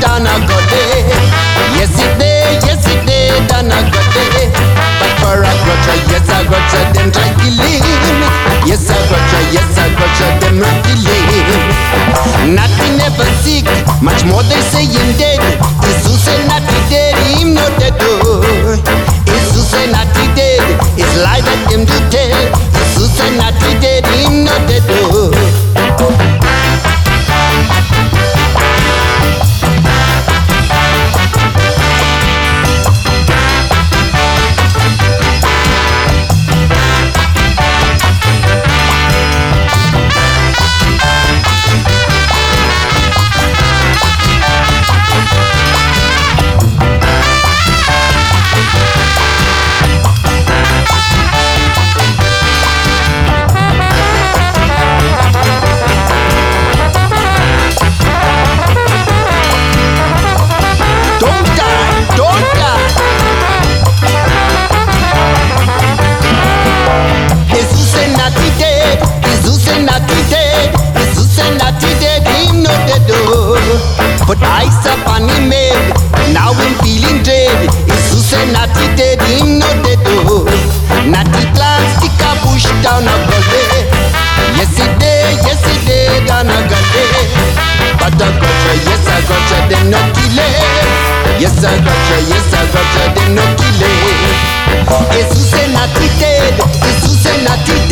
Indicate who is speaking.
Speaker 1: down a gully. Yes it did down a gully. But for a grudge, yes a grudge, them try kill him. Yes a grudge, them run kill him. Nothing ever sick, much more they say him dead. Is who say not he dead, him not dead oh. Is who say not he dead, is lie that him do tell. Is who say not he dead, him not dead oh. But ice upon him head, now him feeling dread. Is who say not he dead, him not dead oh. Not he plant stick a bush down a gully. Yes he did down a gully. But a gotcha, them not kill him. Yes a gotcha, them not kill him. Is who say not he dead, is who say not he